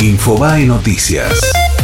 Infobae Noticias.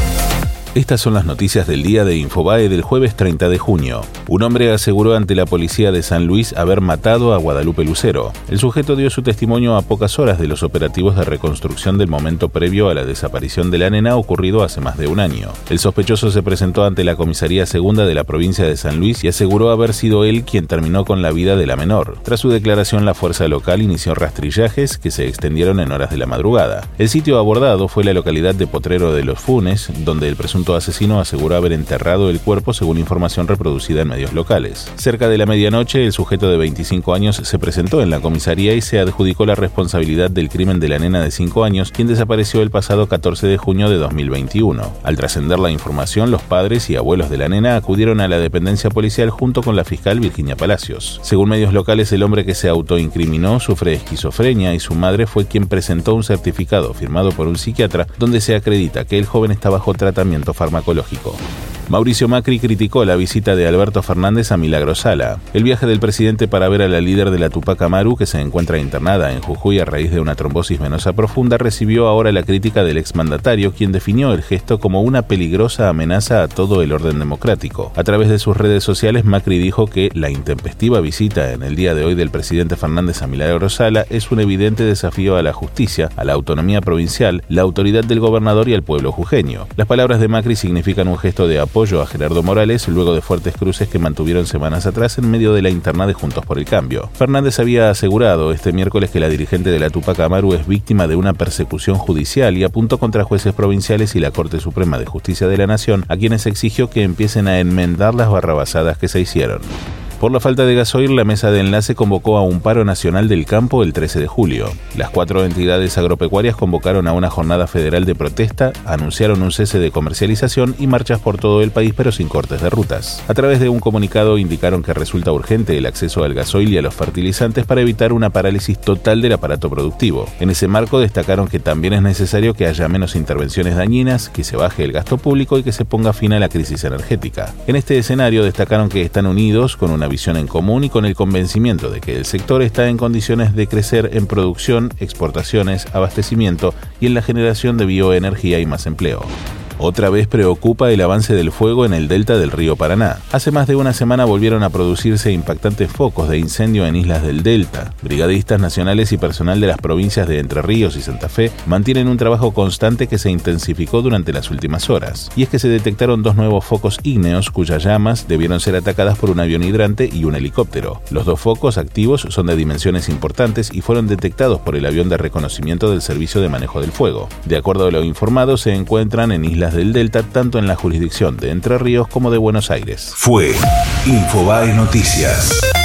Estas son las noticias del día de Infobae del jueves 30 de junio. Un hombre aseguró ante la policía de San Luis haber matado a Guadalupe Lucero. El sujeto dio su testimonio a pocas horas de los operativos de reconstrucción del momento previo a la desaparición de la nena ocurrido hace más de un año. El sospechoso se presentó ante la comisaría segunda de la provincia de San Luis y aseguró haber sido él quien terminó con la vida de la menor. Tras su declaración, la fuerza local inició rastrillajes que se extendieron en horas de la madrugada. El sitio abordado fue la localidad de Potrero de los Funes, donde el presunto asesino aseguró haber enterrado el cuerpo según información reproducida en medios locales. Cerca de la medianoche, el sujeto de 25 años se presentó en la comisaría y se adjudicó la responsabilidad del crimen de la nena de 5 años, quien desapareció el pasado 14 de junio de 2021. Al trascender la información, los padres y abuelos de la nena acudieron a la dependencia policial junto con la fiscal Virginia Palacios. Según medios locales, el hombre que se autoincriminó sufre esquizofrenia y su madre fue quien presentó un certificado firmado por un psiquiatra donde se acredita que el joven está bajo tratamiento farmacológico. Mauricio Macri criticó la visita de Alberto Fernández a Milagros Sala. El viaje del presidente para ver a la líder de la Tupac Amaru, que se encuentra internada en Jujuy a raíz de una trombosis venosa profunda, recibió ahora la crítica del exmandatario, quien definió el gesto como una peligrosa amenaza a todo el orden democrático. A través de sus redes sociales, Macri dijo que la intempestiva visita en el día de hoy del presidente Fernández a Milagros Sala es un evidente desafío a la justicia, a la autonomía provincial, la autoridad del gobernador y al pueblo jujeño. Las palabras de Macri significan un gesto de apoyo a Gerardo Morales luego de fuertes cruces que mantuvieron semanas atrás en medio de la interna de Juntos por el Cambio. Fernández había asegurado este miércoles que la dirigente de la Tupac Amaru es víctima de una persecución judicial y apuntó contra jueces provinciales y la Corte Suprema de Justicia de la Nación, a quienes exigió que empiecen a enmendar las barrabasadas que se hicieron. Por la falta de gasoil, la mesa de enlace convocó a un paro nacional del campo el 13 de julio. Las 4 entidades agropecuarias convocaron a una jornada federal de protesta, anunciaron un cese de comercialización y marchas por todo el país, pero sin cortes de rutas. A través de un comunicado indicaron que resulta urgente el acceso al gasoil y a los fertilizantes para evitar una parálisis total del aparato productivo. En ese marco destacaron que también es necesario que haya menos intervenciones dañinas, que se baje el gasto público y que se ponga fin a la crisis energética. En este escenario destacaron que están unidos con una visión en común y con el convencimiento de que el sector está en condiciones de crecer en producción, exportaciones, abastecimiento y en la generación de bioenergía y más empleo. Otra vez preocupa el avance del fuego en el delta del río Paraná. Hace más de una semana volvieron a producirse impactantes focos de incendio en islas del delta. Brigadistas nacionales y personal de las provincias de Entre Ríos y Santa Fe mantienen un trabajo constante que se intensificó durante las últimas horas. Y es que se detectaron 2 nuevos focos ígneos cuyas llamas debieron ser atacadas por un avión hidrante y un helicóptero. Los 2 focos activos son de dimensiones importantes y fueron detectados por el avión de reconocimiento del Servicio de Manejo del Fuego. De acuerdo a lo informado, se encuentran en islas del delta, tanto en la jurisdicción de Entre Ríos como de Buenos Aires. Fue Infobae Noticias.